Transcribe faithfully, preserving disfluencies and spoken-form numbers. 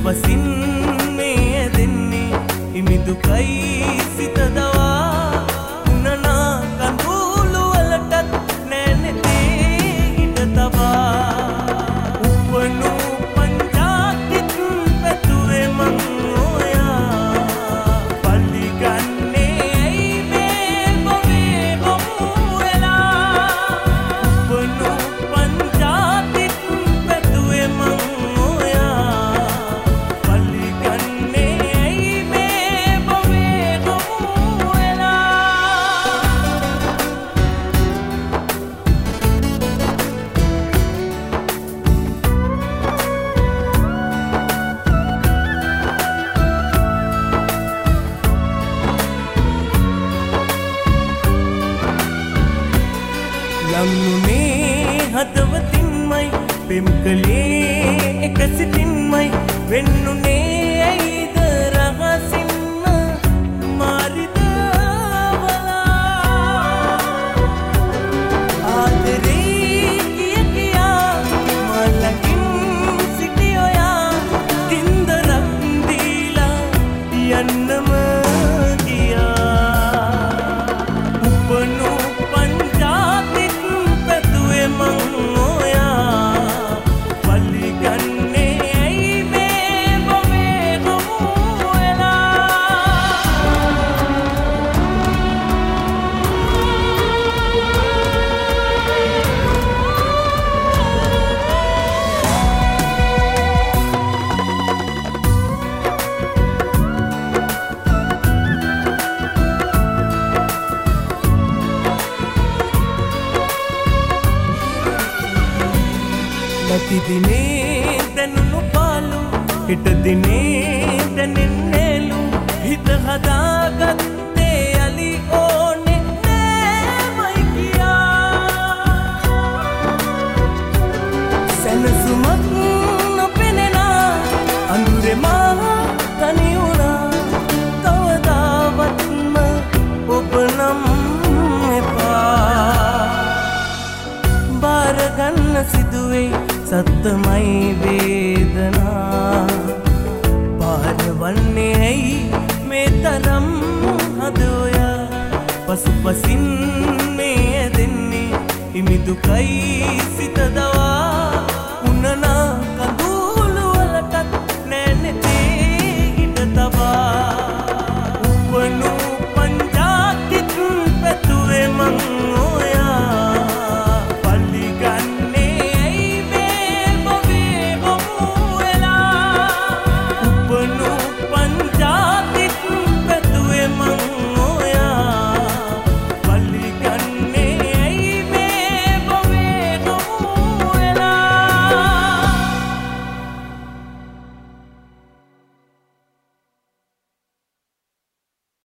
පසුපසින් මේ දෙන්නේ හිමිදුකයි සිත දවා උනනා කඳුළු වලටත් නැනතේ ඉඩ තබා උපනු පංජාතිත් පැතුවේ මං ඔයා පල්ලි ගන්නේ ඇයි මේ බොවේ බොමු වෙලා උපනු පංජාතිත් පැතුවේ මං ලම්නුනේ හදවතින්මයි පෙම් කළේ එක සිතින්මයි වෙන්නුනේ ඇයිද රහසින්ම මාරිද වලා ආදරේ කිය කියා මලකින් සිටි ඔයා කින්දරක් දීලා යන්නම ගියා උපනු නැති දිනේ දැනුණු පාලු හිට දිනේ දැනෙන්නේලු හිත හදාගත්තේ අලි ඕනේ නෑමයි කියා සැනසුමක් නොපෙනෙනා අඳුරේ මා තනි වුණා කවදාවත්ම ඔබ නම් එපා බාර ගන්න සිදුවේ සත්තමයි වේදනා පාරවන්නේ ඇයි මේ තරම් හද ඔයා පසුපසින් මේ දෙන්නේ හිමිදුකයි සිත දවා